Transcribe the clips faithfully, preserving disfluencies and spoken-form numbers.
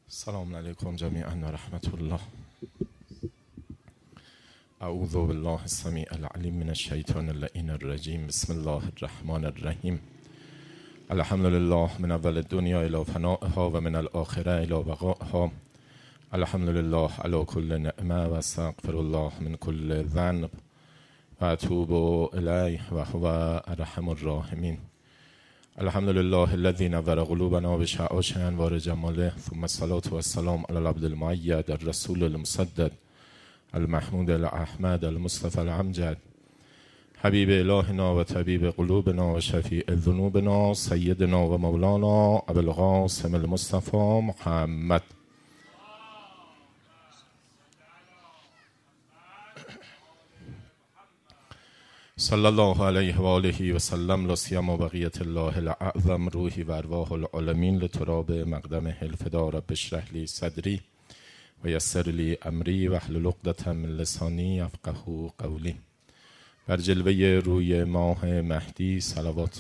السلام علیکم جمیعا و رحمت الله. اعوذ بالله السمیع العلیم من الشیطان اللعین الرجیم. بسم الله الرحمن الرحیم. الحمد لله من اول الدنیا الی فنائها و من الاخره الی بقائها. الحمد لله علی کل نعمه و استغفر الله من کل ذنب و اتوب الیه و هو ارحم الراحمین. الحمد لله الذي نور قلوبنا بشعاع انوار جماله، ثم الصلاة والسلام على العبد المؤيد الرسول المسدد المحمود الاحمد المصطفى الامجد حبیب الهنا و طبیب قلوبنا و شفیع ذنوبنا سیدنا و مولانا ابو القاسم المصطفى محمد. صلی الله علیه و آله و سلم. لا سیما بقیت الله الاعظم روحی و ارواح العالمین لتراب مقدم الفدا. رب اشرح لی صدری و یسر لی امری واحلل عقدة من لسانی یفقهوا قولی. بر جلوه روی ماه مهدی صلوات.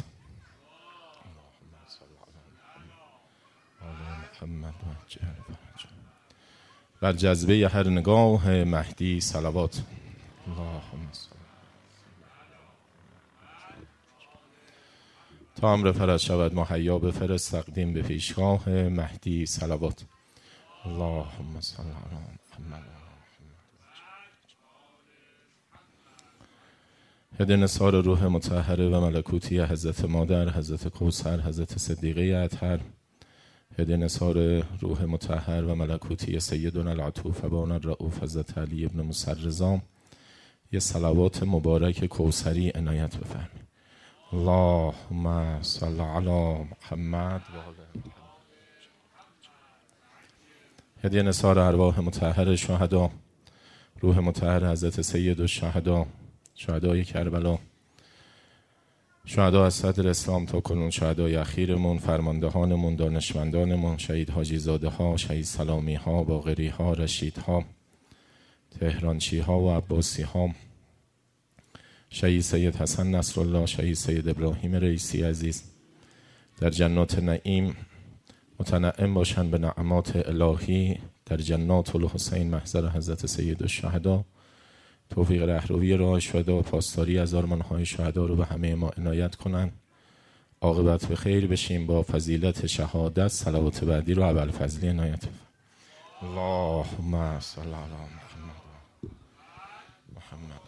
بر جذبه هر نگاه مهدی صلوات. اللهم صل. تا امر فرج شود مهیا بفرست تقدیم به پیشگاه مهدی صلوات. اللهم صل علی محمد. هد نثار روح مطهره و ملکوتی حضرت مادر، حضرت کوثر، حضرت صدیقه اطهر. هد نثار روح مطهر و ملکوتی سیدنا العطوف بان الرؤوف حضرت علی ابن موسی رضا. یه صلوات مبارک کوثری عنایت بفرمایید. اللهم صل علی محمد و آل. هدیه نثار ارواح مطهر شهدا، روح مطهر حضرت سید الشهدا، شهدای کربلا، شهدا از صدر اسلام تا کنون، شهدای اخیرمون، فرماندهانمون، دانشمندانمون، شهید حاجی زاده ها، شهید سلامی ها، باقری ها، رشید ها، تهرانچی ها و عباسی ها، شهید سید حسن نصرالله، شهید سید ابراهیم رئیسی عزیز، در جنات نعیم متنعم باشند به نعمات الهی، در جنات الحسین محضر حضرت سید الشهدا. توفیق رهروی راه شهدا و پاسداری از آرمان‌های شهدا رو به همه ما عنایت کنند. عاقبت به خیر بشیم با فضیلت شهادت. صلوات بعدی رو ابوالفضلی عنایت فرمایید. اللهم صل علی محمد محمد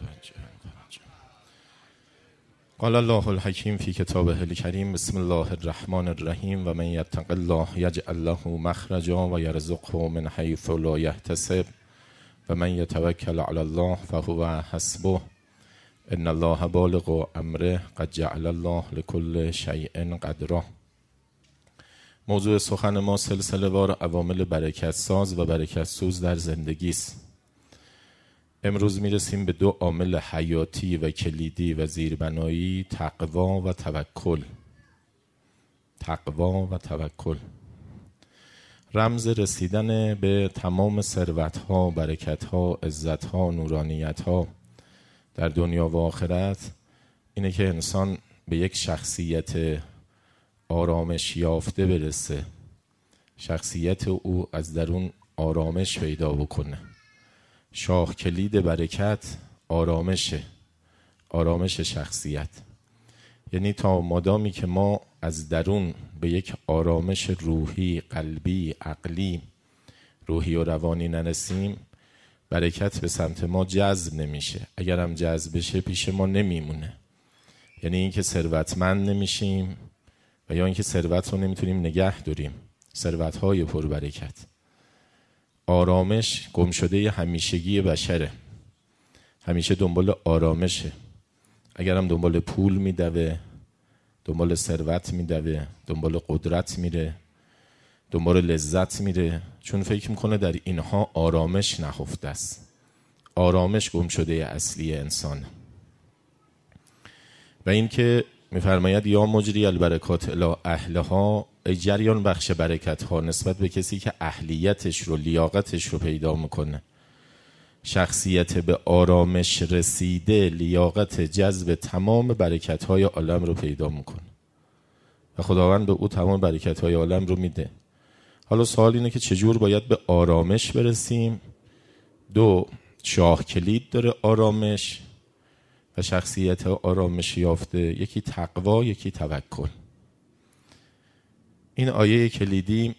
قال الله الحکیم فی کتابه الکریم. بسم الله الرحمن الرحیم. و من یتق الله یجعل له مخرجا و یرزقه من حیث لا یحتسب و من یتوکل علی الله فهو حسبه ان الله بالغ امره قد جعل الله لكل شیء قدرا. موضوع سخن ما سلسله وار عوامل برکت ساز و برکت سوز در زندگی است. امروز میرسیم به دو عامل حیاتی و کلیدی و زیربنایی: تقوا و توکل. تقوا و توکل رمز رسیدن به تمام ثروت‌ها، برکت‌ها، عزت‌ها، نورانیت‌ها در دنیا و آخرت اینه که انسان به یک شخصیت آرامش یافته برسه، شخصیت او از درون آرامش پیدا بکنه. شاه کلید برکت آرامشه، آرامش شخصیت. یعنی تا مادامی که ما از درون به یک آرامش روحی، قلبی، عقلی، روحی و روانی نرسیم، برکت به سمت ما جذب نمیشه. اگر هم جذب بشه پیش ما نمیمونه. یعنی اینکه ثروتمند نمیشیم و یا اینکه ثروت رو نمیتونیم نگه داریم. ثروت‌های پربرکت. آرامش گم شده همیشگی بشره، همیشه دنبال آرامشه. اگر هم دنبال پول میدوه، دنبال ثروت میدوه، دنبال قدرت میره، دنبال لذت میره، چون فکر میکنه در اینها آرامش نهفته است. آرامش گم شده اصلی انسان. و این که میفرماید یا مجری البرکات الی اهلها، ای جریان بخش برکت ها نسبت به کسی که اهلیتش رو، لیاقتش رو پیدا میکنه. شخصیت به آرامش رسیده لیاقت جذب تمام برکت های عالم رو پیدا میکنه و خداوند به او تمام برکت های عالم رو میده. حالا سوال اینه که چجور باید به آرامش برسیم؟ دو شاه کلید داره آرامش و شخصیت آرامش یافته، یکی تقوا، یکی توکل. این آیه کلیدی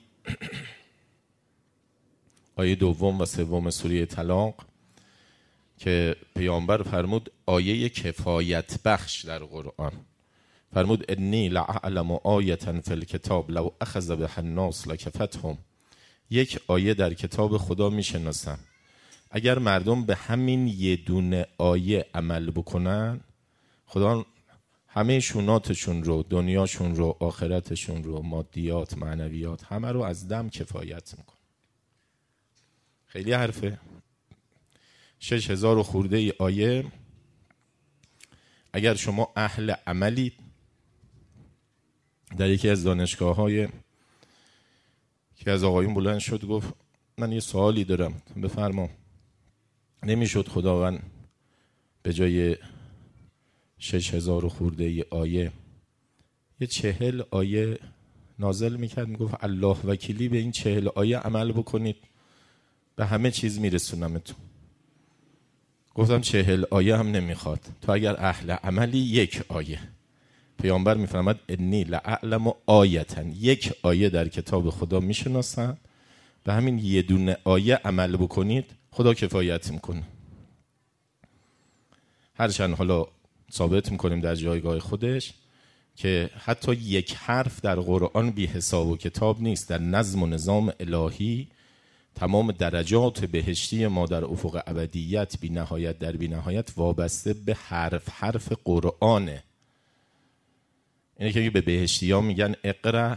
آیه دوم و سوم سوره طلاق که پیامبر فرمود آیه کفایت بخش در قرآن، فرمود انی لعلم آیة فی الکتاب لو اخذ بها الناس لکفتهم. یک آیه در کتاب خدا میشناسم، اگر مردم به همین یه دونه آیه عمل بکنن، خدا همه شوناتشون رو، دنیاشون رو، آخرتشون رو، مادیات، معنویات، همه رو از دم کفایت میکن. خیلی حرفه. شش هزار و خورده ای آیه. اگر شما اهل عملید، در یکی از دانشگاه های که از آقایون بلند شد گفت من یه سوالی دارم، بفرما. نمیشد خداوند به جای شش هزار و خورده ای آیه یه چهل آیه نازل میکرد، میگفت الله وکیلی به این چهل آیه عمل بکنید به همه چیز میرسونمتون. گفتم چهل آیه هم نمیخواد، تو اگر اهل عملی یک آیه. پیامبر میفرماد انی لعلم آیة، یک آیه در کتاب خدا میشناسن، به همین یه دونه آیه عمل بکنید خدا کفایت میکنه. هرچند حالا ثابت میکنیم در جایگاه خودش که حتی یک حرف در قرآن بی حساب و کتاب نیست. در نظم و نظام الهی تمام درجات بهشتی ما در افق ابدیت بی نهایت در بی نهایت وابسته به حرف حرف قرآنه. اینه که به بهشتی ها میگن اقرا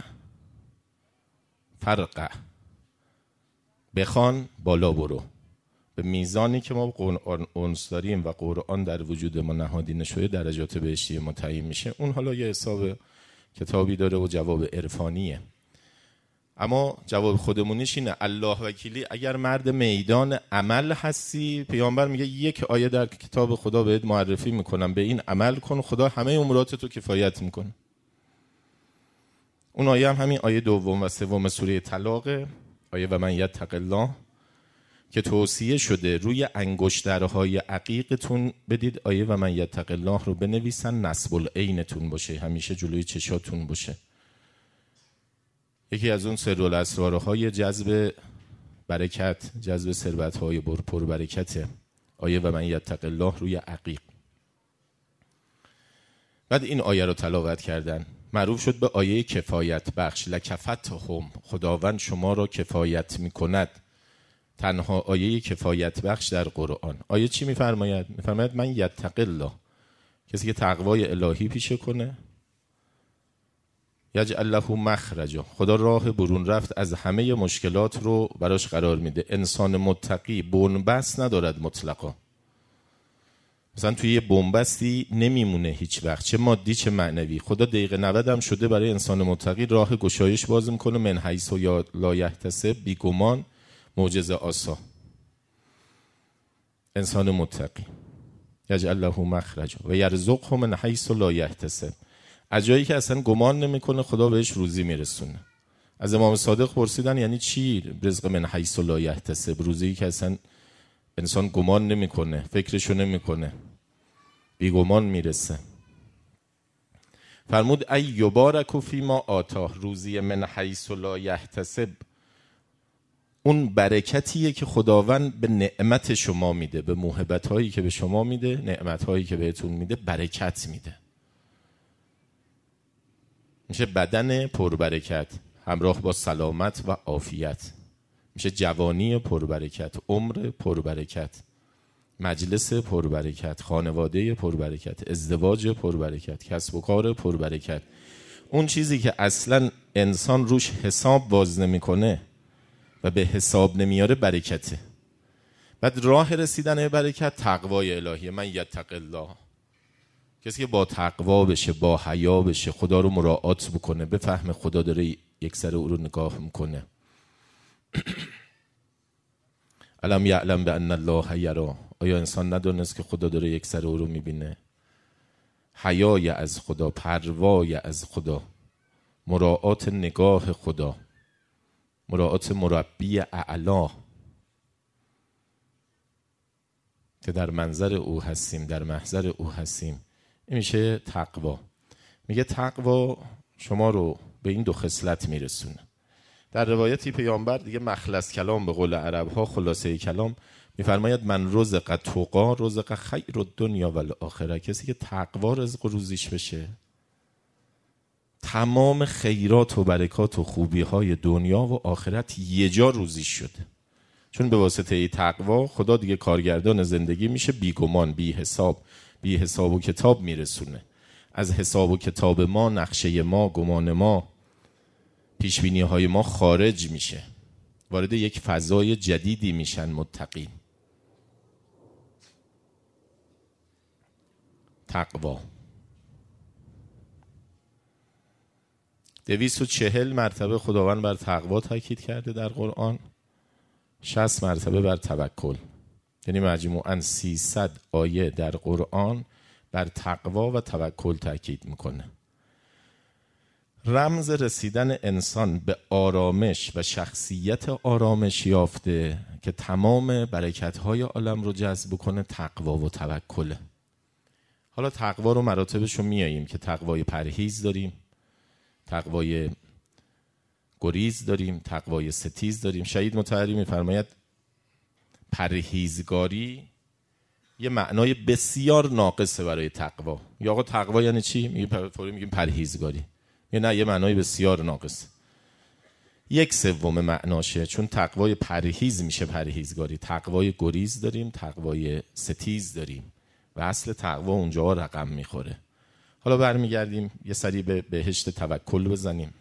فرقه، بخوان بالا برو. به میزانی که ما قرآن اونس داریم و قرآن در وجود ما نهادینه شده درجات بهشتی ما تعیین میشه. اون حالا یه حساب کتابی داره و جواب عرفانیه. اما جواب خودمونیش اینه الله وکیلی اگر مرد میدان عمل هستی، پیامبر میگه یک آیه در کتاب خدا بهت معرفی میکنم، به این عمل کن، خدا همه امورات تو کفایت میکنه. اون آیه هم همین آیه دوم و سوم سوره طلاق، آیه و من یتق الله، که توصیه شده روی انگشترهای عقیقتون بدید آیه و من یتق الله رو بنویسن، نصب العینتون باشه، همیشه جلوی چشاتون باشه. یکی از اون سرالاسرارهای جذب برکت، جذب ثروت‌های پر برکت، آیه و من یتق الله روی عقیق. بعد این آیه رو تلاوت کردن، معروف شد به آیه کفایت بخش، لکفتهم، خداوند شما را کفایت میکند. تنها آیه کفایت بخش در قرآن. آیه چی میفرماید؟ میفرماید من یتق الله، کسی که تقوای الهی پیشه کنه، یجعل له مخرجا، خدا راه برون رفت از همه مشکلات رو براش قرار میده. انسان متقی بنبست ندارد مطلقا. مثلا توی یه بنبستی نمیمونه هیچ وقت، چه مادی چه معنوی. خدا دقیقه نود هم شده برای انسان متقی راه گشایش باز میکنه، من حیث لا یحتسب، بیگمان، معجزه آسا. انسان متقی یجعل له مخرجا و یرزقه من حیث لا یحتسب، از جایی که اصلا گمان نمیکنه خدا بهش روزی میرسونه. از امام صادق پرسیدن یعنی چی رزق من حیث لا یحتسب؟ روزی که اصلا انسان گمان نمیکنه، فکرشو نمیکنه، بیگمان میرسه. فرمود ای یبارک فیما آتاه، روزی من حیث لا یحتسب اون برکتیه که خداوند به نعمت شما میده، به موهبت هایی که به شما میده، نعمت هایی که بهتون میده، برکت میده. میشه بدن پربرکت همراه با سلامت و عافیت، میشه جوانی پربرکت، عمر پربرکت، مجلس پربرکت، خانواده پربرکت، ازدواج پربرکت، کسب و کار پربرکت. اون چیزی که اصلا انسان روش حساب باز نمیکنه و به حساب نمیاره برکته. بعد راه رسیدن به برکت تقوای الهی، من یتق الله، کسی که با تقوا بشه، با حیا بشه، خدا رو مراعات بکنه، بفهمه خدا داره یک سر او رو نگاه میکنه. الم یعلم بان الله یرا، آیا انسان ندونست که خدا داره یک سر او رو میبینه؟ حیای از خدا، پروای از خدا، مراعات نگاه خدا، مراعات مربی اعلا که در منظر او هستیم، در محضر او هستیم، این میشه تقوا. میگه تقوا شما رو به این دو خصلت میرسونه. در روایتی پیامبر دیگه مخلص کلام به قول عرب ها، خلاصه کلام، میفرماید من رزق تقا رزق خیر الدنیا و الاخره. کسی که تقوا رزق و روزیش بشه، تمام خیرات و برکات و خوبی های دنیا و آخرت یه جا روزیش شده. چون به واسطه ای تقوا خدا دیگه کارگردان زندگی میشه، بیگمان، بی حساب، بی حساب و کتاب میرسونه. از حساب و کتاب ما، نقشه ما، گمان ما، پیشبینی های ما خارج میشه، وارد یک فضای جدیدی میشن متقین. تقوا دویست و چهل مرتبه خداوند بر تقوا تاکید کرده در قرآن، شصت مرتبه بر توکل. یعنی مجموعاً سیصد آیه در قرآن بر تقوا و توکل تاکید میکنه. رمز رسیدن انسان به آرامش و شخصیت آرامش یافته که تمام برکت‌های عالم رو جذب کنه تقوا و توکله. حالا تقوا رو مراتبش رو میاییم که تقوای پرهیز داریم، تقوای گریز داریم، تقوای ستیز داریم. شهید مطهری میفرماید پرهیزگاری یه معنای بسیار ناقصه برای تقوا. یا آقا تقوا یعنی چی؟ میگیم فوری میگیم پرهیزگاری. یا نه، یه معنای بسیار ناقصه. یک سوم معناشه، چون تقوای پرهیز میشه پرهیزگاری. تقوای گریز داریم، تقوای ستیز داریم و اصل تقوا اونجا رقم میخوره. حالا برمیگردیم یه سری به بهشت توکل بزنیم.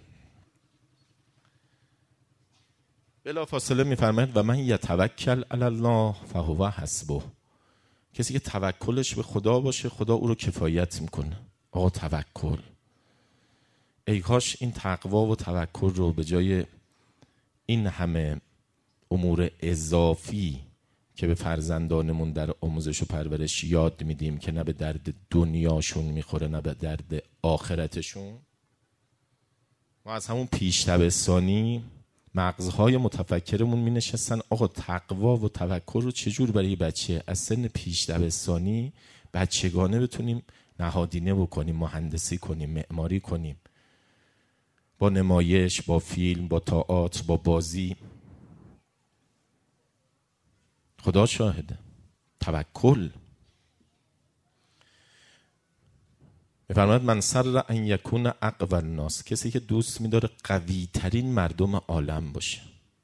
بلا فاصله میفرماید و من یتوکل علی الله فهو حسبه. کسی که توکلش به خدا باشه، خدا او رو کفایت میکنه. آقا توکل، ای کاش این تقوا و توکل رو به جای این همه امور اضافی که به فرزندانمون در آموزش و پرورش یاد میدیم که نه به درد دنیاشون میخوره نه به درد آخرتشون، ما از همون پیش دبستانی مغزهای متفکرمون می نشستن آقا تقوا و توکل رو چجور برای بچه از سن پیش دبستانی بچگانه بتونیم نهادینه بکنیم، مهندسی کنیم، معماری کنیم، با نمایش، با فیلم، با تئاتر، با بازی. خدا شاهده. توکل. میفرماید من سر ان یکون اقوی الناس، کسی که دوست می‌داره قوی ترین مردم عالم باشه.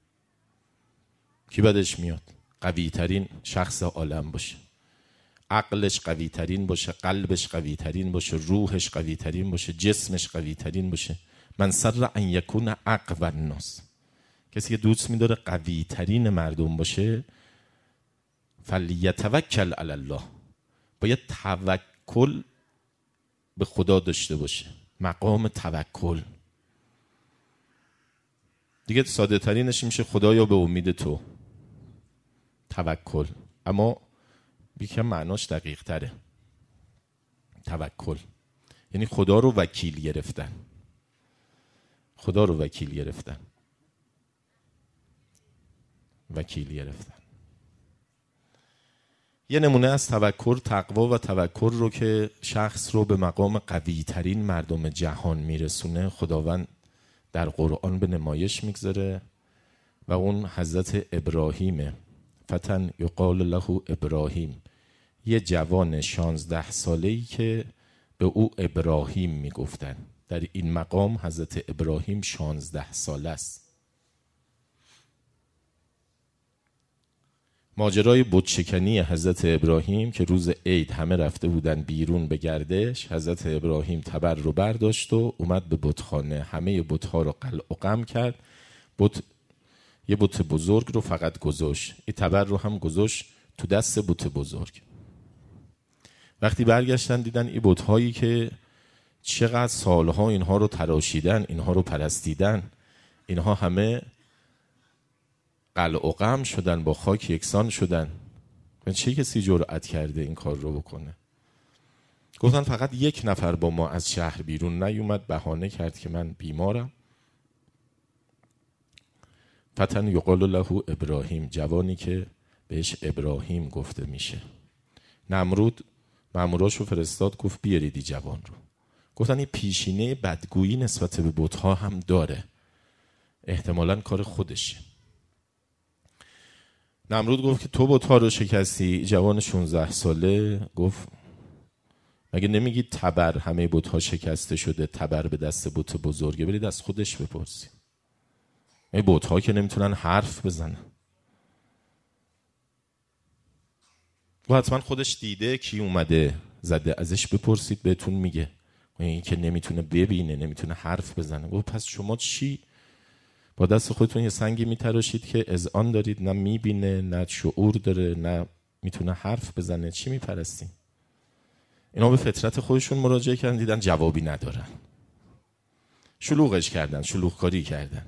کی بدش میاد؟ قوی ترین شخص عالم باشه، عقلش قوی ترین باشه، قلبش قوی ترین باشه، روحش قوی ترین باشه، جسمش قوی ترین باشه. من سر ان یکون اقوی الناس، کسی که دوست می‌داره قوی ترین مردم باشه، فلیتوکل علی الله، باید توکل به خدا داشته باشه. مقام توکل دیگه ساده ترینش میشه خدایا به امید تو. توکل، اما یکم معناش دقیق تره. توکل یعنی خدا رو وکیل گرفتن. خدا رو وکیل گرفتن. وکیل گرفتن. یه نمونه از توکل، تقوا و توکل رو که شخص رو به مقام قوی ترین مردم جهان میرسونه، خداوند در قرآن به نمایش میگذاره و اون حضرت ابراهیمه. فتن یقال له ابراهیم، یه جوان شانزده ساله‌ای که به او ابراهیم میگفتن. در این مقام حضرت ابراهیم شانزده ساله است. ماجرای بت‌شکنی حضرت ابراهیم که روز عید همه رفته بودن بیرون به گردش، حضرت ابراهیم تبر رو برداشت و اومد به بتخانه، همه بت‌ها رو قلع و قم کرد. بت یه بت بزرگ رو فقط گذاشت، این تبر رو هم گذاشت تو دست بت بزرگ. وقتی برگشتن دیدن این بت‌هایی که چقدر سالها اینها رو تراشیدن، اینها رو پرستیدن، اینها همه قلع و قم شدن، با خاک یکسان شدن. چه کسی جرأت کرده این کار رو بکنه؟ گفتن فقط یک نفر با ما از شهر بیرون نیومد، بهانه کرد که من بیمارم. فتن یقال له ابراهیم، جوانی که بهش ابراهیم گفته میشه. نمرود ماموراشو فرستاد، گفت بیارید این جوان رو. گفتن این پیشینه بدگویی نسبت به بت‌ها هم داره، احتمالاً کار خودشه. نمرود گفت که تو بت‌ها رو شکستی. جوان شانزده ساله گفت مگه نمیگی تبر همه بت‌ها شکسته شده، تبر به دست بت بزرگه، برید از خودش بپرسی. این بت‌ها که نمیتونن حرف بزنن. و حتما خودش دیده کی اومده زده، ازش بپرسید بهتون میگه. این که نمیتونه ببینه، نمیتونه حرف بزنه. گفت پس شما چی با دست خودتون یه سنگی میتراشید که اذعان دارید، نه میبینه نه شعور داره نه میتونه حرف بزنه، چی میپرستین؟ اینا به فطرت خودشون مراجعه کردن، دیدن جوابی ندارن، شلوغش کردن، شلوغ کاری کردن.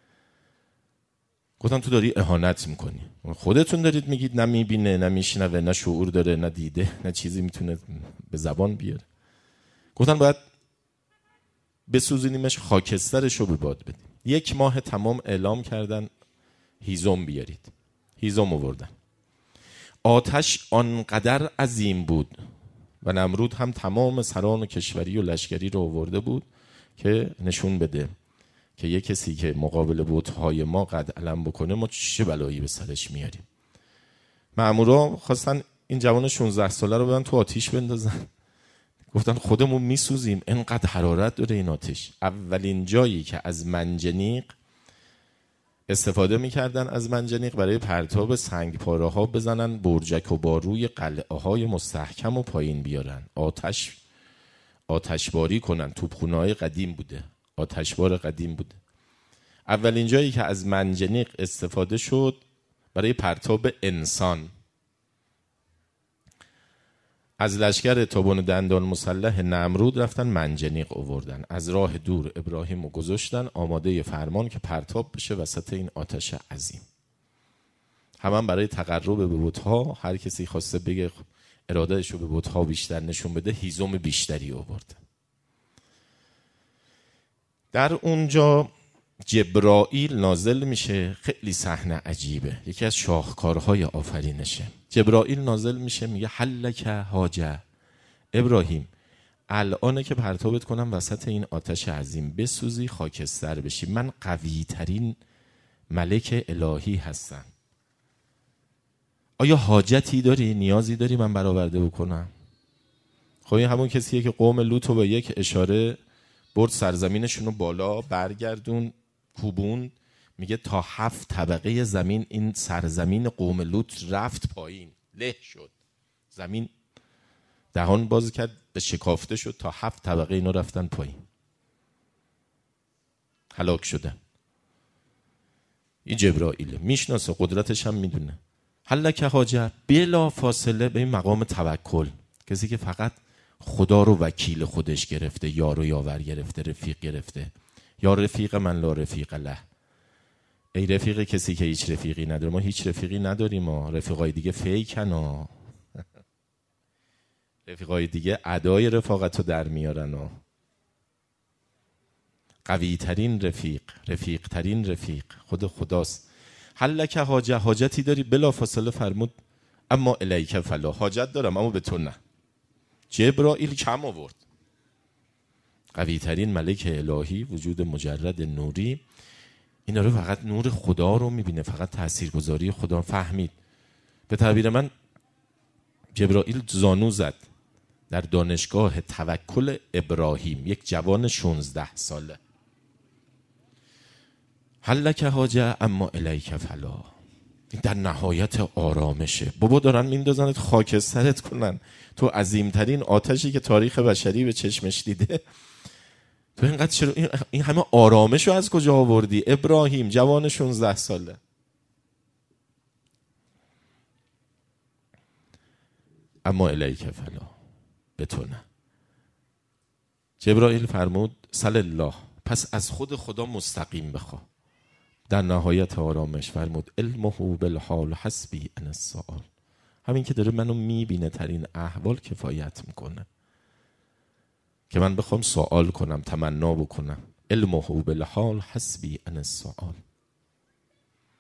گفتن تو داری اهانت میکنی، خودتون دارید میگید نه میبینه نه میشنوه نه شعور داره نه دیده نه چیزی میتونه به زبان بیاره. گفتن باید بسوزونیمش، خاکسترش رو به باد بدیم. یک ماه تمام اعلام کردن هیزم بیارید. هیزم آوردن. آتش آنقدر عظیم بود و نمرود هم تمام سران و کشوری و لشکری رو آورده بود که نشون بده که یک کسی که مقابل بت‌های ما قد علم بکنه ما چه بلایی به سرش میاریم. مامورا خواستن این جوان شانزده ساله رو بدن تو آتیش بندازن. گفتن خودمون میسوزیم، اینقدر حرارت داره این آتش. اولین جایی که از منجنیق استفاده میکردن، از منجنیق برای پرتاب سنگ پاره ها بزنن، برجک و باروی قلعه های مستحکم و پایین بیارن، آتش آتشباری کنن. توپخونه های قدیم بوده، آتشبار قدیم بوده. اولین جایی که از منجنیق استفاده شد برای پرتاب انسان. از لشکر تابون دندان مسلح نمرود رفتن منجنیق آوردن، از راه دور ابراهیم رو گذاشتن آماده فرمان که پرتاب بشه وسط این آتش عظیم. هم, هم برای تقرب به بت‌ها، هر کسی خواسته بگه ارادهش رو به بت‌ها بیشتر نشون بده، هیزم بیشتری آورد. در اونجا جبرائیل نازل میشه. خیلی صحنه عجیبه، یکی از شاهکارهای آفرینشه. جبرائیل نازل میشه میگه حلک حاجه، ابراهیم الانه که پرتابت کنم وسط این آتش عظیم، بسوزی خاکستر بشی، من قوی ترین ملک الهی هستم. آیا حاجتی داری، نیازی داری من برآورده بکنم؟ خب این همون کسیه که قوم لوط رو به یک اشاره برد سرزمینشون رو بالا برگردون کوبون، میگه تا هفت طبقه زمین این سرزمین قوم لوط رفت پایین، له شد، زمین دهان باز کرد به شکافته شد، تا هفت طبقه اینا رفتن پایین، هلاک شدن. این جبرائیل میشناسه، قدرتش هم میدونه. حلک حاجه، بلا فاصله به این مقام توکل، کسی که فقط خدا رو وکیل خودش گرفته، یار و یاور گرفته، رفیق گرفته. یا رفیق من لا رفیق له، ای رفیق کسی که هیچ رفیقی نداره. ما هیچ رفیقی نداریم، ما رفیقای دیگه فیکن ها. رفیقای دیگه ادای رفاقت رو در میارن ها. قوی ترین رفیق، رفیق ترین رفیق خود خداست. حلک حاجه، حاجتی داری؟ بلا فاصله فرمود اما الیک فلا، حاجت دارم اما به تو نه. جبرائیل کم آورد. قوی ترین ملک الهی، وجود مجرد نوری، اینا رو فقط نور خدا رو میبینه، فقط تاثیرگذاری خدا فهمید. به تعبیر من جبرائیل زانو زد در دانشگاه توکل ابراهیم، یک جوان شانزده ساله. حلک حاجه اما الیک فلا، در نهایت آرامشه. بابا دارن میندازنت خاکسترت کنن، تو عظیمترین آتشی که تاریخ بشری به چشمش دیده، تو اینقدر چرا این همه آرامش رو از کجا آوردی؟ ابراهیم جوان شانزده ساله. اما الیک فلا، به تو نه. جبرائیل فرمود سل الله، پس از خود خدا مستقیم بخوا. در نهایت آرامش فرمود علمه بالحال حسبی ان السؤال، همین که داره منو میبینه ترین احوال کفایت میکنه که من بخوام سوال کنم، تمنا بکنم. علمه بالحال حسبی ان السؤال.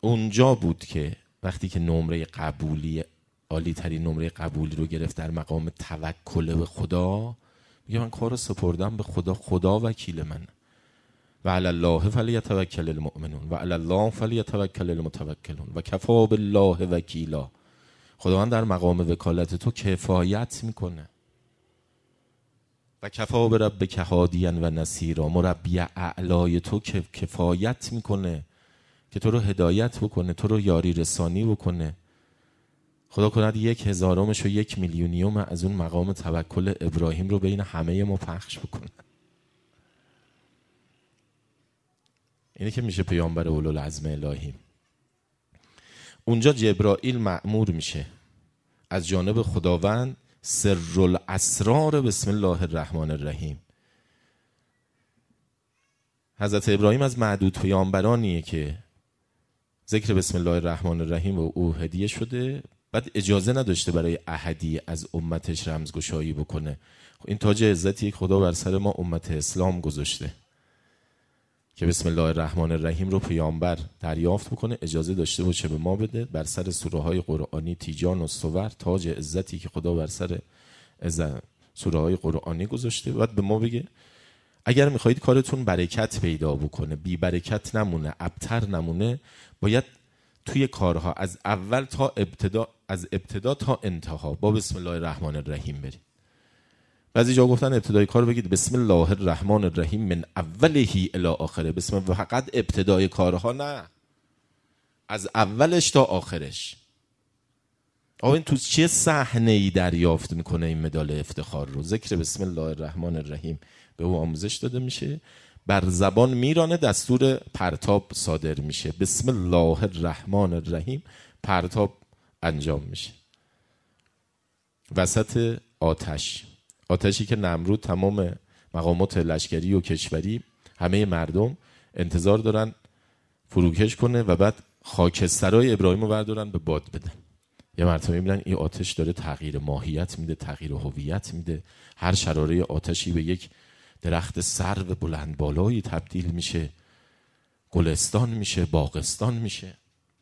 اونجا بود که وقتی که نمره قبولی عالی ترین نمره قبولی رو گرفت در مقام توکل به خدا، میگه من کارو سپردم به خدا، خدا وکیل من. و علی الله فلیتوکل المؤمنون و علی الله فلیتوکل المتوکلون و کفی بالله وکیلا. خداوند در مقام وکالت تو کفایت میکنه. و کفی بربک هادیا و نصیرا، مربی اعلای تو که کفایت میکنه که تو رو هدایت بکنه، تو رو یاری رسانی بکنه. خدا کند یک هزارمش و یک میلیونیوم از اون مقام توکل ابراهیم رو بین همه ما پخش بکنه. اینه که میشه پیامبر اولوالعزم الهی. اونجا جبرائیل مأمور میشه از جانب خداوند سرالاسرار بسم الله الرحمن الرحیم. حضرت ابراهیم از معدود پیامبرانیه که ذکر بسم الله الرحمن الرحیم و او هدیه شده، بعد اجازه نداشته برای احدی از امتش رمزگشایی بکنه. این تاج عزتی که خدا بر سر ما امت اسلام گذاشته که بسم الله الرحمن الرحیم رو پیامبر دریافت بکنه، اجازه داشته باشه به ما بده. بر سر سوره های قرآنی تیجان و صور، تاج عزتی که خدا بر سر سوره های قرآنی گذاشته، بعد به ما بگه اگر میخواهید کارتون برکت پیدا بکنه، بی برکت نمونه، ابتر نمونه، باید توی کارها از اول تا ابتدا، از ابتدا تا انتها با بسم الله الرحمن الرحیم برید. بعضی جا گفتن ابتدای کار بگید بسم الله الرحمن الرحیم من اوله الی آخره. بسم الله فقط ابتدای کارها نه، از اولش تا آخرش. آقا این تو چه صحنه‌ای دریافت میکنه این مدال افتخار رو؟ ذکر بسم الله الرحمن الرحیم به او آموزش داده میشه، بر زبان میرانه، دستور پرتاب صادر میشه. بسم الله الرحمن الرحیم، پرتاب انجام میشه وسط آتش. آتشی که نمرود تمام مقامات لشکری و کشوری، همه مردم انتظار دارن فروکش کنه و بعد خاکسترهای ابراهیم رو بردارن به باد بدن. یه مرتبه میبینن این آتش داره تغییر ماهیت میده، تغییر هویت میده. هر شراره آتشی به یک درخت سرو بلند بالایی تبدیل میشه، گلستان میشه، باغستان میشه.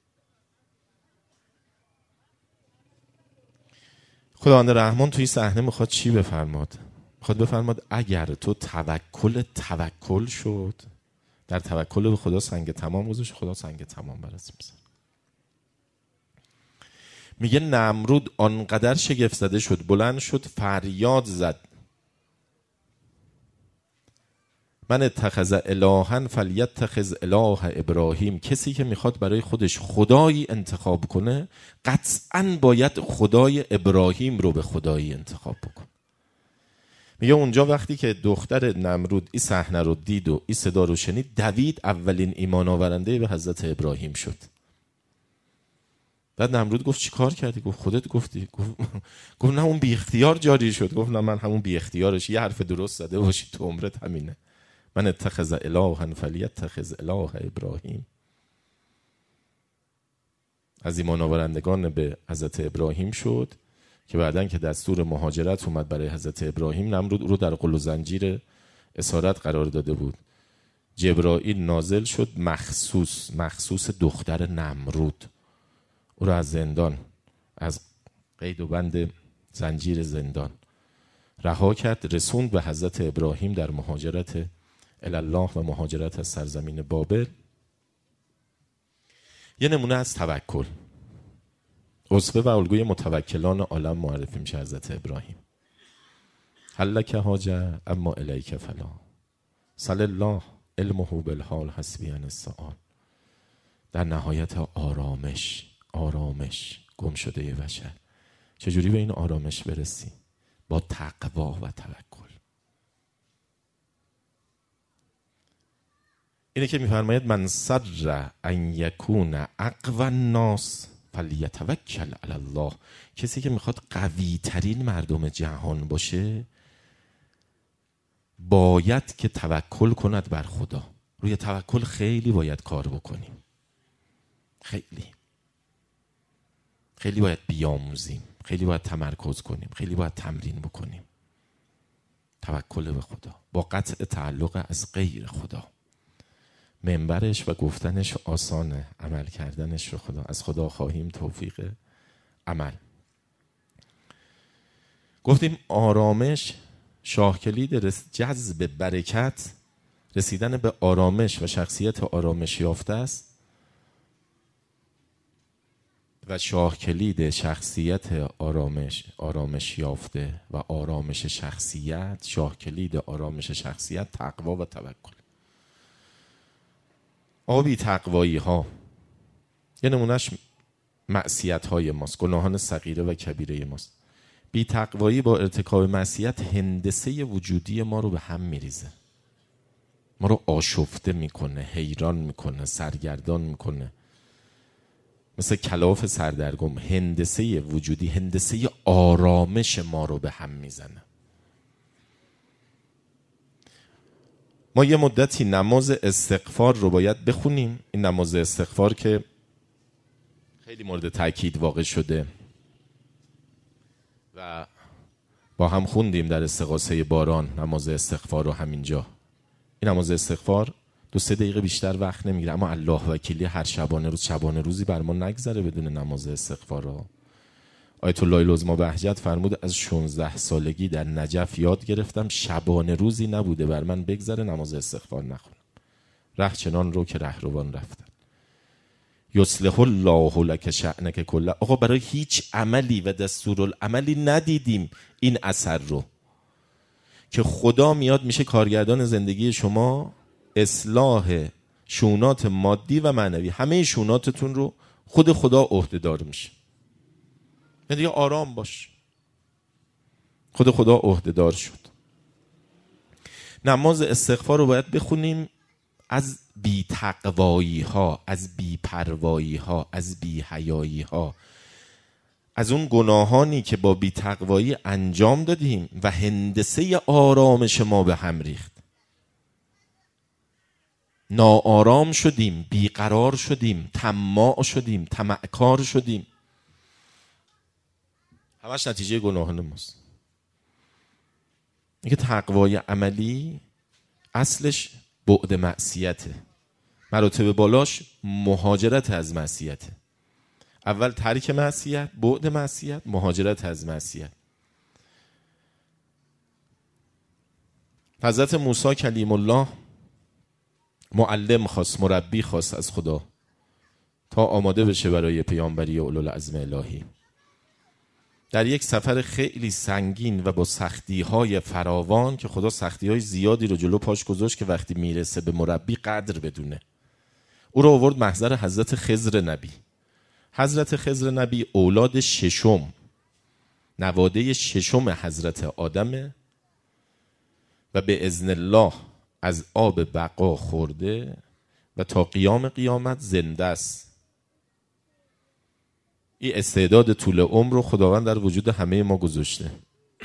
خداوند رحمان توی صحنه میخواد چی بفرماد؟ میخواد بفرماد اگر تو توکل توکل شد، در توکل به خدا سنگ تمام گذاشت، خدا سنگ تمام برات میزنه. میگه نمرود آنقدر شگفت زده شد، بلند شد فریاد زد من اتخذ الها فلیتخذ اله ابراهیم. کسی که میخواد برای خودش خدایی انتخاب کنه، قطعاً باید خدای ابراهیم رو به خدایی انتخاب بکنه. میگه اونجا وقتی که دختر نمرود این صحنه رو دید و این صدا رو شنید، دوید اولین ایمان آورنده به حضرت ابراهیم شد. بعد نمرود گفت چی کار کردی؟ گفت خودت گفتی. گفت, گفت نه اون بی اختیار جاری شد. گفت نه من همون بی اختیارش، یه حرف درست زده باشی تو عمرت همینه. من اتخذ الها فلیتخذ اله ابراهیم. از ایمان آورندگان به حضرت ابراهیم شد که بعدن که دستور مهاجرت اومد برای حضرت ابراهیم، نمرود او رو در قل و زنجیر اسارت قرار داده بود. جبرائیل نازل شد مخصوص مخصوص دختر نمرود، او رو از زندان، از قید و بند زنجیر زندان رها کرد، رسوند به حضرت ابراهیم در مهاجرت الله و مهاجرت از سرزمین بابل. یه نمونه از توکل، اسوه و الگوی متوکلان عالم معرفی میشه حضرت ابراهیم. هل لک حاجه اما الیک فلا، صلی الله علمه بالحال حسبی عن السؤال. در نهایت آرامش، آرامش گم شده ی بشر. چجوری به این آرامش برسی؟ با تقوا و توکل. اینه که میفرماید من سر ان یکون اقوی الناس فلیتوکل علی الله. کسی که میخواد قوی ترین مردم جهان باشه، باید که توکل کند بر خدا. روی توکل خیلی باید کار بکنیم، خیلی خیلی باید بیاموزیم، خیلی باید تمرکز کنیم، خیلی باید تمرین بکنیم. توکل به خدا با قطع تعلق از غیر خدا. منبرش و گفتنش آسانه، عمل کردنش رو خدا از خدا خواهیم توفیق عمل. گفتیم آرامش شاه کلید جذب برکت، رسیدن به آرامش و شخصیت آرامش یافته است و شاه کلید شخصیت آرامش آرامش یافته و آرامش شخصیت، شاه کلید آرامش شخصیت تقوا و توکل. آبی تقوایی ها یه نمونهش معصیت های ماست، گناهان صغیره و کبیره ماست. بی تقوایی با ارتکاب معصیت هندسه وجودی ما رو به هم میریزه، ما رو آشفته میکنه، حیران میکنه، سرگردان میکنه، مثل کلاف سردرگم. هندسه وجودی، هندسه آرامش ما رو به هم میزنه. ما یه مدتی نماز استغفار رو باید بخونیم. این نماز استغفار که خیلی مورد تاکید واقع شده و با هم خوندیم در استغاثه باران نماز استغفار رو همینجا. این نماز استغفار دو سه دقیقه بیشتر وقت نمیگیره، اما الله وکیلی هر شبانه روز شبانه روزی بر ما نگذره بدون نماز استغفار رو. آیت الله العظمی بهجت فرمود از شانزده سالگی در نجف یاد گرفتم شبانه روزی نبوده بر من بگذره نماز استغفار نخونم. ره چنان رو که رهروان رفتن. یصلح الله لک شأنک کله. آقا برای هیچ عملی و دستورالعملی ندیدیم این اثر رو که خدا میاد میشه کارگردان زندگی شما، اصلاح شونات مادی و معنوی، همه شوناتتون رو خود خدا عهده‌دار میشه. یعنی آرام باش، خود خدا عهده‌دار شد. نماز استغفار رو باید بخونیم از بی تقوایی ها، از بی پروایی ها، از بی حیایی ها، از اون گناهانی که با بی تقوایی انجام دادیم و هندسه آرامش ما به هم ریخت. ناآرام شدیم، بیقرار شدیم، طماع شدیم، طمعکار شدیم. همش نتیجه گناهان ماست. اینکه تقوای عملی اصلش بعد معصیته، مراتب بالاش مهاجرت از معصیته. اول ترک معصیت، بعد معصیت، مهاجرت از معصیت. حضرت موسی کلیم الله معلم خواست، مربی خواست از خدا تا آماده بشه برای پیامبری اولوالعزم الهی. در یک سفر خیلی سنگین و با سختی‌های فراوان که خدا سختی‌های زیادی رو جلو پاش گذاشت که وقتی میرسه به مربی قدر بدونه، او رو آورد محضر حضرت خضر نبی. حضرت خضر نبی اولاد ششم، نواده ششم حضرت آدمه و به اذن الله از آب بقا خورده و تا قیام قیامت زنده است. این استعداد طول عمر رو خداوند در وجود همه ما گذاشته.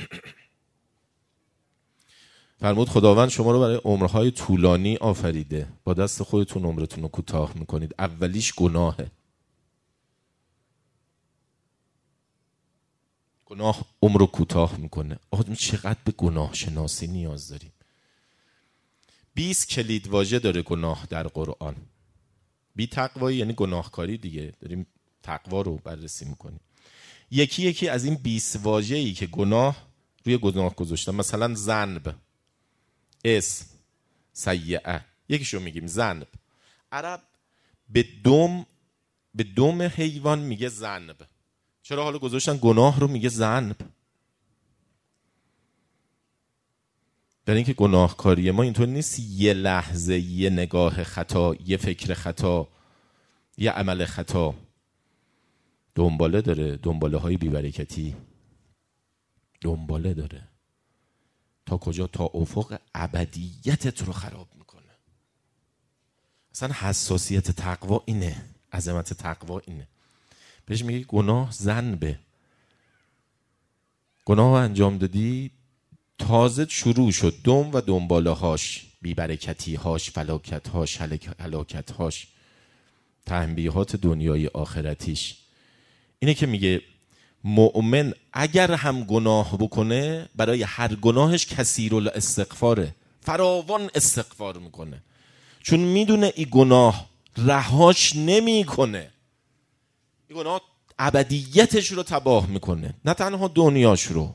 فرمود خداوند شما رو برای عمرهای طولانی آفریده، با دست خودتون عمرتون رو کوتاه میکنید. اولیش گناهه. گناه عمر رو کوتاه میکنه. آدم چقدر به گناه شناسی نیاز داریم. بیست کلید واژه داره گناه در قرآن. بی تقوایی یعنی گناهکاری دیگه. داریم تقوا رو بررسی میکنیم. یکی یکی از این بیست واژه‌ای که گناه روی گناه گذاشتن، مثلا ذنب، اسم، سیئه، یکیشو میگیم ذنب. عرب به دم به دم حیوان میگه ذنب. چرا حالا گذاشتن گناه رو میگه ذنب؟ برای اینکه گناهکاری ما اینطور نیست یه لحظه، یه نگاه خطا، یه فکر خطا، یه عمل خطا. دنباله داره، دنباله های بی‌برکتی دنباله داره. تا کجا؟ تا افق ابدیتت رو خراب میکنه. اصلا حساسیت تقوا اینه، عظمت تقوا اینه. بهش میگه گناه ذنبه. گناه انجام دادی، تازه شروع شد دم و دنباله هاش، بی‌برکتی هاش، فلاکت هاش، هلاکت هاش، تنبیهات دنیای آخرتیش. اینه که میگه مؤمن اگر هم گناه بکنه برای هر گناهش کثیر الاستغفاره، فراوان استغفار میکنه، چون میدونه این گناه رهاش نمیکنه. این گناه ابدیتش رو تباه میکنه، نه تنها دنیاش رو،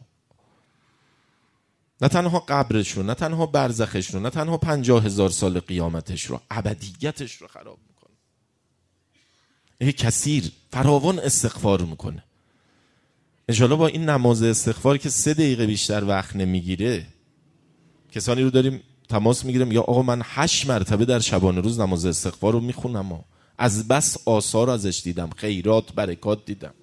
نه تنها قبرش رو، نه تنها برزخش رو، نه تنها پنجاه هزار سال قیامتش رو، ابدیتش رو خراب میکنه. یه کثیر فراوان استغفار میکنه. انشالله با این نماز استغفار که سه دقیقه بیشتر وقت نمیگیره، کسانی رو داریم تماس میگیرم یا آقا من هشت مرتبه در شبانه روز نماز استغفار رو میخونم، و از بس آثار ازش دیدم، خیرات برکات دیدم.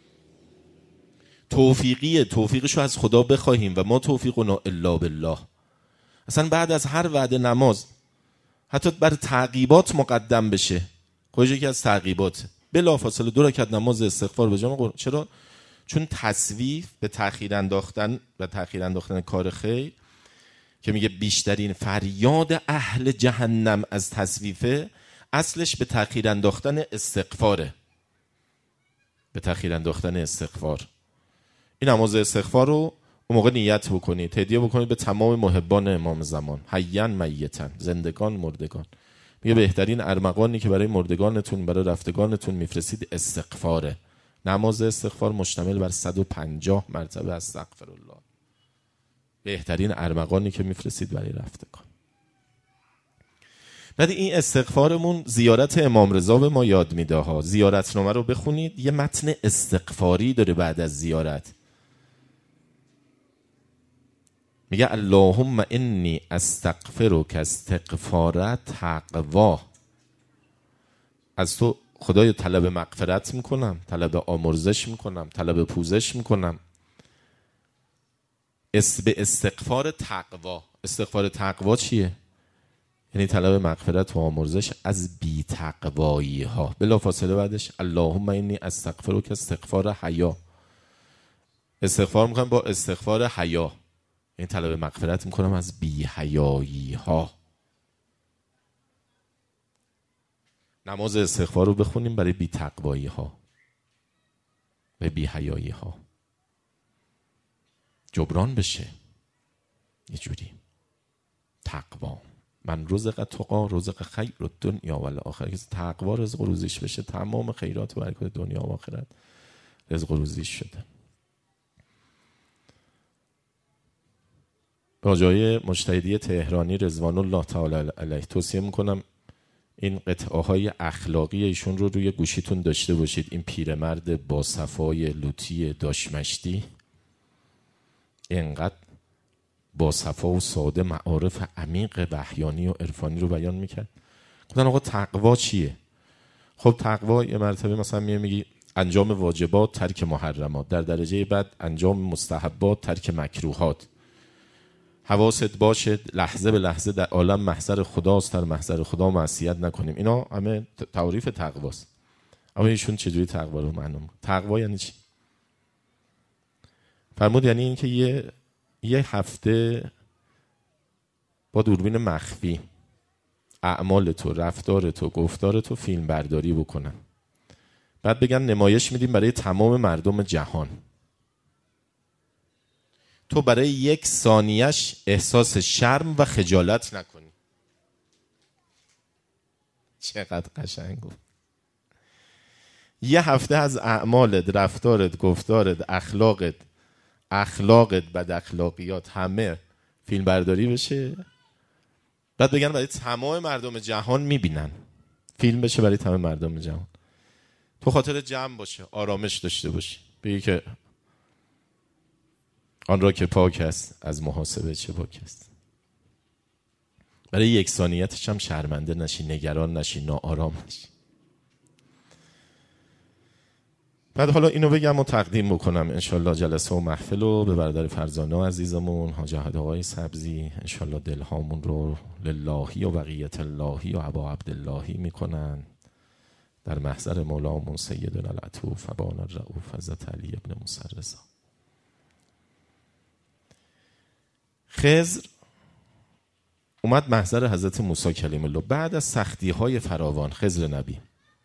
توفیقیه، توفیقشو از خدا بخواهیم و ما توفیقنا الا بالله. اصلا بعد از هر وعده نماز حتی بر تعقیبات مقدم بشه، خودش یکی از تعقیبات بلافاصله دو رکعت نماز استغفار بجام. چرا؟ چون تصویف به تأخیر انداختن و تأخیر انداختن کار خیر که میگه بیشترین فریاد اهل جهنم از تصویفه، اصلش به تأخیر انداختن استغفاره، به تأخیر انداختن استغفار. این نماز استغفار رو اون موقع نیت بکنید، هدیه بکنید به تمام محبان امام زمان، حیاً میتاً، زندگان مردگان. میگه بهترین ارمغانی که برای مردگانتون، برای رفتگانتون میفرستید استغفاره. نماز استغفار مشتمل بر صد و پنجاه مرتبه استغفرالله. بهترین ارمغانی که میفرستید برای رفتگان. بعد این استغفارمون زیارت امام رضا به ما یاد میده ها. زیارتنامه رو بخونید، یه متن استغفاری داره بعد از زیارت. میگه اللهم انی استغفرک استغفار تقوا. از تو خدای طلب مغفرت میکنم، طلب آمرزش میکنم، طلب پوزش میکنم اس به استغفار تقوا. استغفار تقوا چیه؟ یعنی طلب مغفرت و آمرزش از بی تقوایی ها. بلافاصله بعدش اللهم انی استغفرک استغفار حیا. استغفار میکنم با استغفار حیا، یعنی طلب مغفرت میکنم از بی حیایی ها. نماز استغفار رو بخونیم برای بی تقوایی ها و بی حیایی ها، جبران بشه. یه جوری تقوا، من رزق تقا رزق خیر الدنیا و الاخره. که تقوا رزق و روزیش بشه، تمام خیرات و برکات دنیا و آخرت رزق و روزیش شده. راجای مجتهدی تهرانی رضوان الله تعالی علیه توصیه میکنم این قطعه های اخلاقی ایشون رو روی گوشیتون داشته باشید. این پیرمرد با صفای لوتی داشمشتی اینقدر با صفا و ساده معارف عمیق وحیانی و عرفانی رو بیان میکرد. گفتن آقا تقوا چیه؟ خب تقوا یه مرتبه مثلا میگی انجام واجبات، ترک محرمات، در درجه بعد انجام مستحبات، ترک مکروهات. حواست باشه لحظه به لحظه در عالم محضر خداست، در محضر خدا معصیت نکنیم. اینا همه تعریف تقواست. اما ایشون چجوری تقوا رو معنی؟ تقوا یعنی چی؟ فرمود یعنی این که یه یه هفته با دوربین مخفی اعمال تو، رفتار تو، گفتار تو فیلم برداری بکنن، بعد بگن نمایش میدیم برای تمام مردم جهان. تو برای یک ثانیهش احساس شرم و خجالت نکنی. چقدر قشنگ گفت. یه هفته از اعمالت، رفتارت، گفتارت، اخلاقت، اخلاقت، بد اخلاقیات همه فیلم برداری بشه، بعد بگن برای تمام مردم جهان میبینن، فیلم بشه برای تمام مردم جهان. تو خاطر جمع باشه، آرامش داشته باشی، بگی که آن را که پاک است از محاسبه چه پاک است. برای یک ثانیتش هم شرمنده نشی، نگران نشی، ناآرام نشی. بعد حالا اینو بگم و تقدیم بکنم انشالله جلسه و محفل رو به برادر فرزانه عزیزمون حاج احمد آقای سبزی. انشالله دلهامون رو للهی و بقیت اللهی و ابا عبداللهی میکنن در محضر مولامون سیدنا العطوف ابانا الرؤوف حضرت علی ابن موسی رضا. خضر اومد محضر حضرت موسی کلیم الله بعد از سختی های فراوان. خضر نبی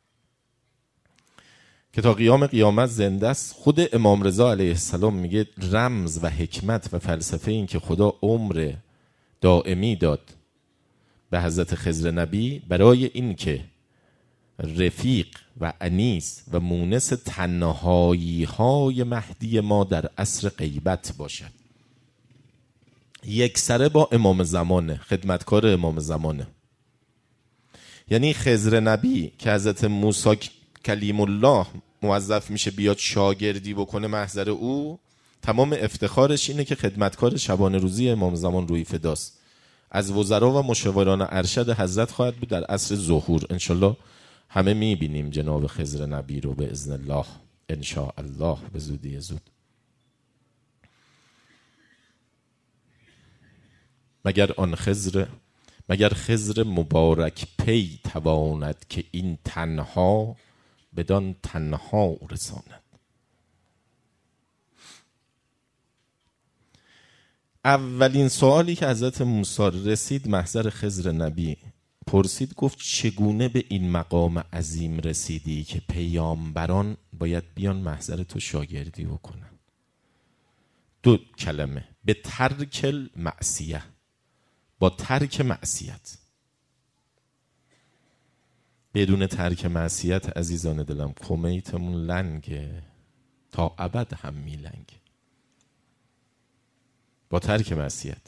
که تا قیام قیامت زنده است. خود امام رضا علیه السلام میگه رمز و حکمت و فلسفه این که خدا عمر دائمی داد به حضرت خضر نبی برای این که رفیق و انیس و مونس تنهایی های مهدی ما در عصر غیبت باشد. یک سره با امام زمانه، خدمتکار امام زمانه. یعنی خضر نبی که حضرت موسی کلیم الله موظف میشه بیاد شاگردی بکنه محضر او، تمام افتخارش اینه که خدمتکار شبانه روزی امام زمان روی فداست. از وزرا و مشاوران ارشد حضرت خواهد بود در عصر ظهور. انشالله همه میبینیم جناب خضر نبی رو به اذن الله، انشاءالله به زودی زود. مگر آن خضر مگر خضر مبارک پی تواند که این تنها بدان تنها رساند. اولین سوالی که حضرت موسی رسید محضر خضر نبی پرسید، گفت چگونه به این مقام عظیم رسیدی که پیامبران باید بیان محضر تو شاگردی بکنن؟ دو کلمه، به ترک المعصیه، با ترک معصیت. بدون ترک معصیت عزیزان دلم کمیتمون لنگه، تا ابد هم میلنگه. با ترک معصیت.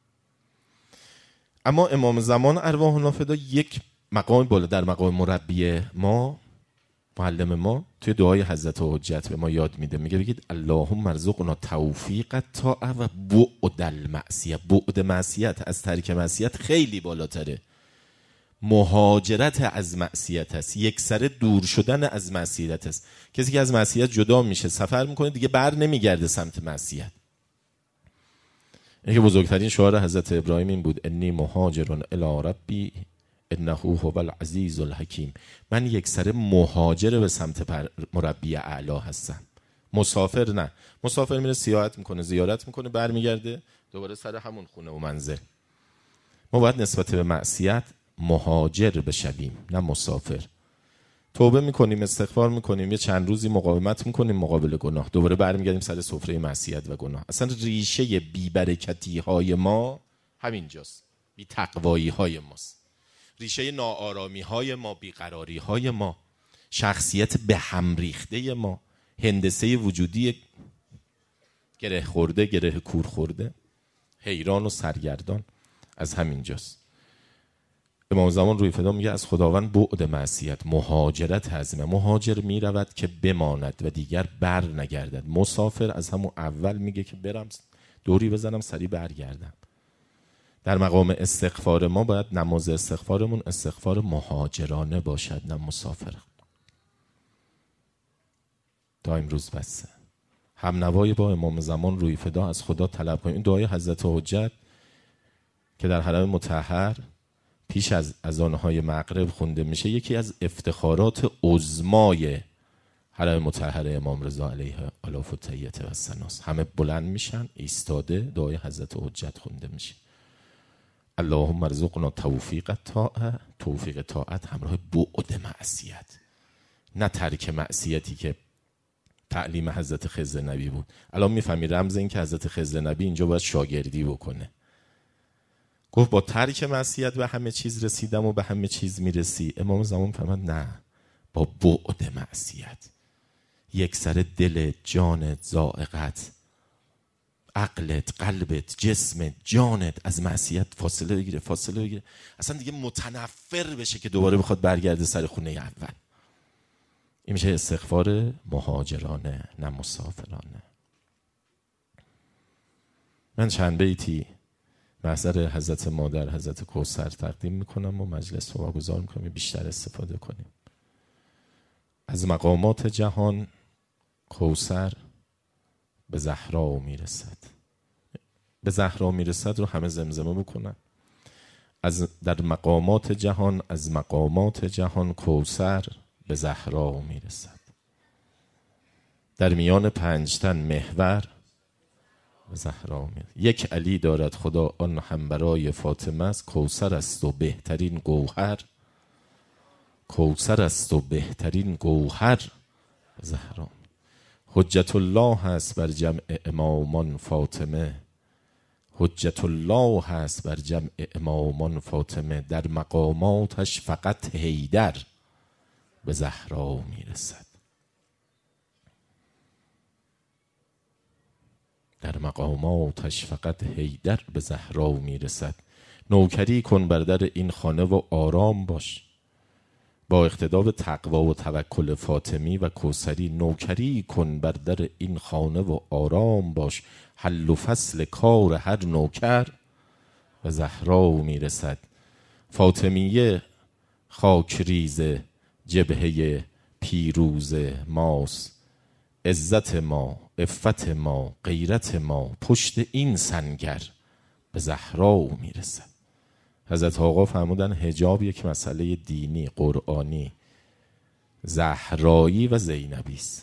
اما امام زمان ارواح الله فدا یک مقام بالا در مقام مربی ما، معلم ما، توی دعای حضرت حجت به ما یاد میده، میگه بگید اللهم ارزقنا توفیق الطاعه و بعد المعصیه. بعد معصیت از ترک معصیت خیلی بالاتره. مهاجرت از معصیت است، یک سر دور شدن از معصیت است. کسی که از معصیت جدا میشه، سفر میکنه، دیگه بر نمیگرده سمت معصیت. این که بزرگترین شعار حضرت ابراهیم این بود، انی مهاجرون الی ربی انه هو العزیز الحکیم. من یک سر مهاجر به سمت مربی اعلی هستم، مسافر نه. مسافر میره سیاحت میکنه، زیارت میکنه، برمیگرده دوباره سر همون خونه و منزل. ما باید نسبت به معصیت مهاجر بشویم، نه مسافر. توبه میکنیم، استغفار میکنیم، یه چند روزی مقاومت میکنیم مقابل گناه، دوباره برمیگردیم سر سفره معصیت و گناه. اصلا ریشه بی‌برکتی های ما همینجاست، بی تقوایی های ماست. ریشه ناآرامی های ما، بیقراری های ما، شخصیت به هم ریخته ما، هندسه وجودی گره خورده، گره کور خورده، حیران و سرگردان، از همینجاست. امام زمان روی فدا میگه از خداوند بعد معصیت، مهاجرت هزمه. مهاجر میرود که بماند و دیگر بر نگردد. مسافر از همون اول میگه که برم دوری بزنم سریع برگردم. در مقام استغفار ما باید نماز استغفارمون استغفار مهاجرانه باشد، نه مسافر. تا امروز بسه. هم نوای با امام زمان روی فدا از خدا طلب کنیم. این دعای حضرت حجت که در حرم مطهر پیش از اذانهای مغرب خونده میشه، یکی از افتخارات عظمای حرم مطهر امام رضا علیه الاف التحیة و الثناست. همه بلند میشن، ایستاده، دعای حضرت حجت خونده میشه. اللهم ارزقنا توفیق الطاعه، توفیق طاعت همراه بعد معصیت، نه ترک معصیتی که تعلیم حضرت خضر نبی بود. الان میفهمی رمز این که حضرت خضر نبی اینجا باید شاگردی بکنه. گفت با ترک معصیت به همه چیز رسیدم و به همه چیز میرسی. امام زمان فهمد نه، با بعد معصیت. یک سر دل، جانت، ذائقت، عقلت، قلبت، جسمت، جانت از معصیت فاصله بگیره، فاصله بگیره، اصلا دیگه متنفر بشه که دوباره بخواد برگرده سر خونه اول. این میشه استغفار مهاجرانه، نه مسافرانه. من چند بیتی محضر حضرت مادر حضرت کوثر تقدیم میکنم و مجلس رو واگذار میکنم بیشتر استفاده کنیم. از مقامات جهان کوثر به زهرا میرسد. به زهرا میرسد رو همه زمزمه بکنن. از در مقامات جهان، از مقامات جهان کوثر به زهرا میرسد. در میان پنج تن محور به زهرا میرسد. یک علی دارد خدا آن هم برای فاطمه است، کوثر است و بهترین گوهر، کوثر است و بهترین گوهر به زهرا. حجت الله هست بر جمع امامان فاطمه، حجت الله هست بر جمع امامان فاطمه، در مقاماتش فقط حیدر به زهرا میرسد. در مقاماتش فقط حیدر به زهرا میرسد. نوکری کن بر در این خانه و آرام باش. با اقتدا به تقوا و توکل فاطمی و کوثری نوکری کن بر در این خانه و آرام باش. حل و فصل کار هر نوکر به زهرا میرسد. فاطمیه خاک ریز جبهه پیروز ماست. عزت ما، عفت ما، غیرت ما پشت این سنگر به زهرا میرسد. حضرت آقا فرمودن حجاب یک مسئله دینی، قرآنی، زهرایی و زینبی است.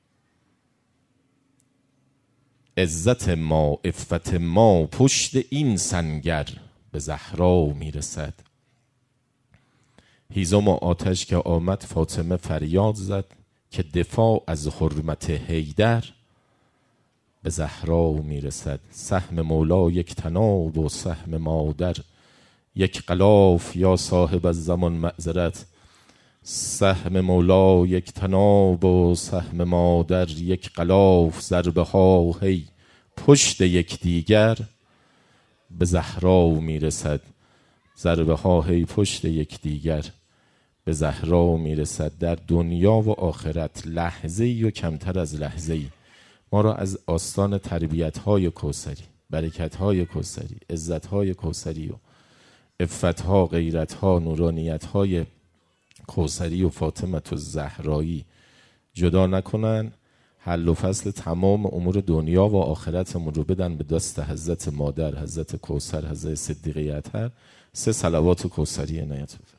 عزت ما، عفت ما پشت این سنگر به زهرا میرسد. هیزم و آتش که آمد فاطمه فریاد زد که دفاع از حرمت حیدر به زهرا میرسد. سهم مولا یک تناب و سهم مادر یک غلاف، یا صاحب از زمان معذرت. سهم مولا یک تناب و سهم مادر یک غلاف، ضربه ها هی پشت یک دیگر به زهرا میرسد. ضربه ها هی پشت یک دیگر به زهرا میرسد. در دنیا و آخرت لحظه‌ای و کمتر از لحظه‌ای ما را از آستان تربیت های کوثری، برکت های کوثری، عزت های کوثری و عفت ها، غیرت ها، نورانیت های کوثری و فاطمه الزهرایی جدا نکنن. حل و فصل تمام امور دنیا و آخرتمون رو بدن به دست حضرت مادر، حضرت کوثر، حضرت صدیقه اطهر. سه صلوات کوثری عنایت